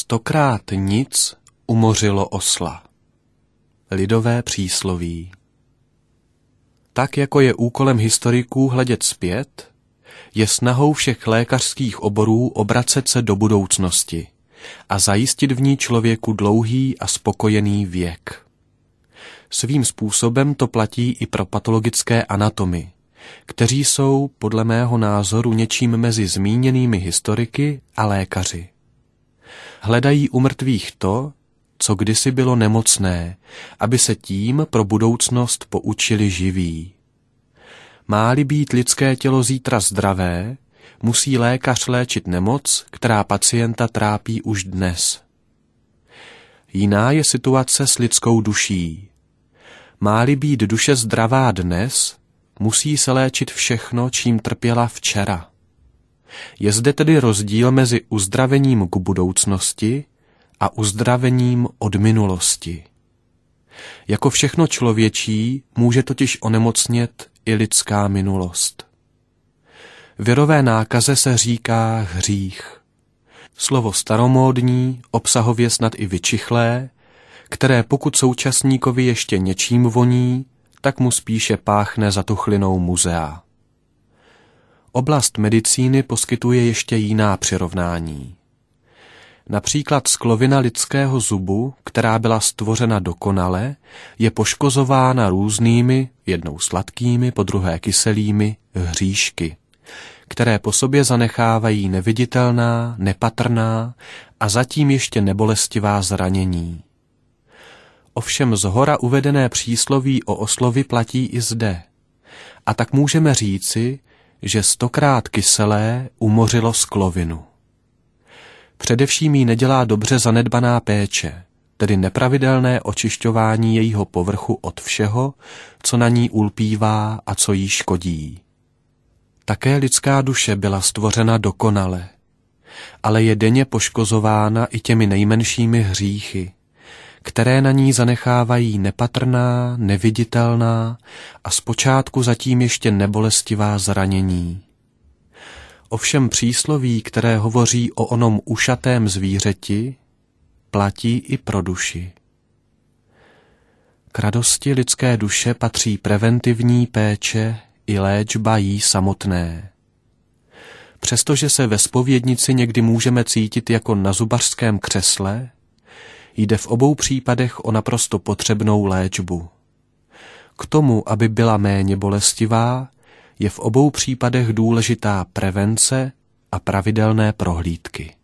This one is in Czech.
Stokrát nic umořilo osla. Lidové přísloví. Tak jako je úkolem historiků hledět zpět, je snahou všech lékařských oborů obracet se do budoucnosti a zajistit v ní člověku dlouhý a spokojený věk. Svým způsobem to platí i pro patologické anatomy, kteří jsou, podle mého názoru, něčím mezi zmíněnými historiky a lékaři. Hledají u mrtvých to, co kdysi bylo nemocné, aby se tím pro budoucnost poučili živí. Má-li být lidské tělo zítra zdravé, musí lékař léčit nemoc, která pacienta trápí už dnes. Jiná je situace s lidskou duší. Má-li být duše zdravá dnes, musí se léčit všechno, čím trpěla včera. Je zde tedy rozdíl mezi uzdravením k budoucnosti a uzdravením od minulosti. Jako všechno člověčí může totiž onemocnět i lidská minulost. Virové nákaze se říká hřích. Slovo staromódní, obsahově snad i vyčichlé, které pokud současníkovi ještě něčím voní, tak mu spíše páchne zatuchlinou muzea. Oblast medicíny poskytuje ještě jiná přirovnání. Například sklovina lidského zubu, která byla stvořena dokonale, je poškozována různými, jednou sladkými, podruhé kyselými, hříšky, které po sobě zanechávají neviditelná, nepatrná a zatím ještě nebolestivá zranění. Ovšem zhora uvedené přísloví o oslovi platí i zde. A tak můžeme říci, že stokrát kyselé umořilo sklovinu. Především jí nedělá dobře zanedbaná péče, tedy nepravidelné očišťování jejího povrchu od všeho, co na ní ulpívá a co jí škodí. Také lidská duše byla stvořena dokonale, ale je denně poškozována i těmi nejmenšími hříchy, které na ní zanechávají nepatrná, neviditelná a zpočátku zatím ještě nebolestivá zranění. Ovšem přísloví, které hovoří o onom ušatém zvířeti, platí i pro duši. K radosti lidské duše patří preventivní péče i léčba jí samotné. Přestože se ve zpovědnici někdy můžeme cítit jako na zubařském křesle, jde v obou případech o naprosto potřebnou léčbu. K tomu, aby byla méně bolestivá, je v obou případech důležitá prevence a pravidelné prohlídky.